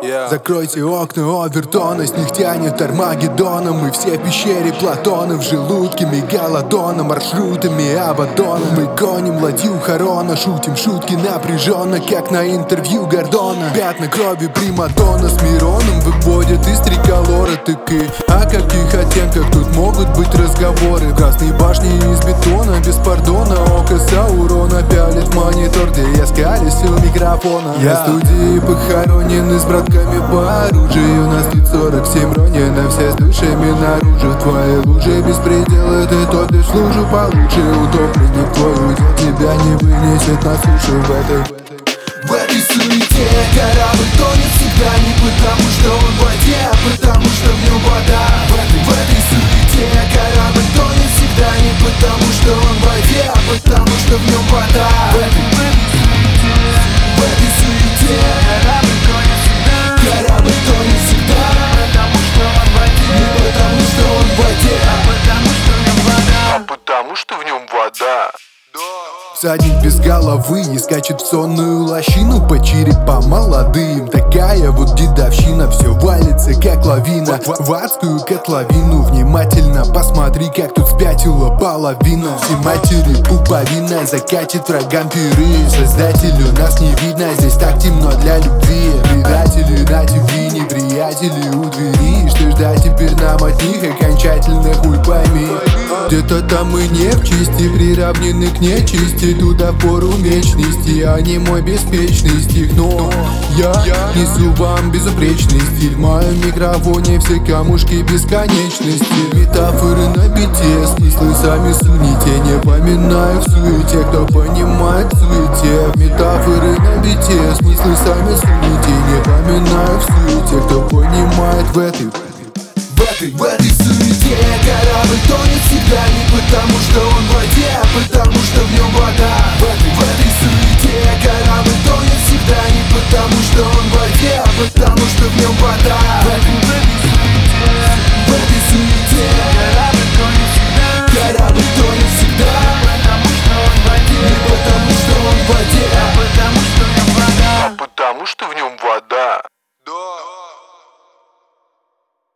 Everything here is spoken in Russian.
Закройте окна Овертона, с них тянет Армагеддоном. Мы все в пещере Платона, в желудке мегалодона, маршрутами Абаддона. Мы гоним ладью Харона, шутим шутки напряженно, как на интервью Гордона. Пятна крови примадонна с Мироном выводят из триколора тыки. О каких оттенках тут могут быть разговоры? Красные башни из бетона, без пардона. Око Саурона пялит в монитор, где я скалюсь у микрофона. Я в студии похоронен с братками по оружию. Нас тут 47 ронено, все с душами наружу. В твоей луже беспредел, ты топишь в лужу получше. Утопленник твой уйдет, тебя не вынесет на сушу в этой суете. Корабль тонет всегда не потому, что он в воде, а потому, что в нем вода. В этой суете корабль тонет всегда не потому, что он в воде, а потому, что в нем вода. В этой суете корабль тонет всегда, потому что он в воде, не потому, что он в воде, а потому, что в нем вода. А потому, что в нем вода. Всадник без головы и скачет в сонную лощину по черепам молодым. Такая вот дедовщина, все валится как лавина в адскую котловину. Внимательно посмотри, как тут спятила половина. Все матери пуповина закатит врагам пиры. Создателю нас не видно, здесь так темно для любви. Предатели на TV, неприятели у двери. Что ждать теперь нам от них, окончательно хуй пойми. Где-то там мы не в чести, приравнены к нечисти. Туда пору меч нести, а не мой беспечный стих. Но я несу вам безупречный стиль. В моем микрофоне все камушки бесконечности. Метафоры на бите, смыслы сами суните. Не поминаю в суете, кто понимает в суете. Метафоры на бите, смыслы сами суните. Не поминаю в суете, кто понимает в этой суете. Корабль тонет всегда не потому, что он в воде, а потому, что в нем вода. В этой суете корабль тонет всегда не потому, что он в воде, а потому, что в нем вода.